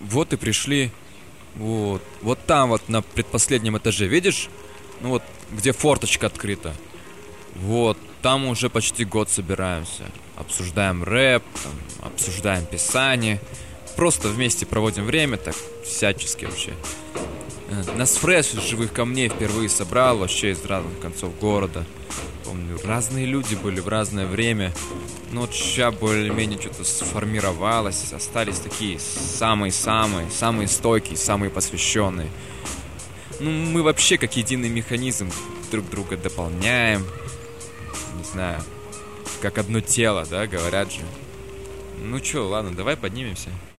Вот и пришли. Вот. Вот там вот на предпоследнем этаже, видишь? Ну вот, где форточка открыта. Вот, там уже почти год собираемся. Обсуждаем рэп, там, обсуждаем писание. Просто вместе проводим время, так, всячески вообще. Нас фреш из живых камней впервые собрал вообще из разных концов города. Помню, разные люди были в разное время. Но вот сейчас более-менее что-то сформировалось. Остались такие самые-самые, самые стойкие, самые посвященные. Ну, мы вообще как единый механизм друг друга дополняем. Не знаю, как одно тело, да, говорят же. Ну чё, ладно, давай поднимемся.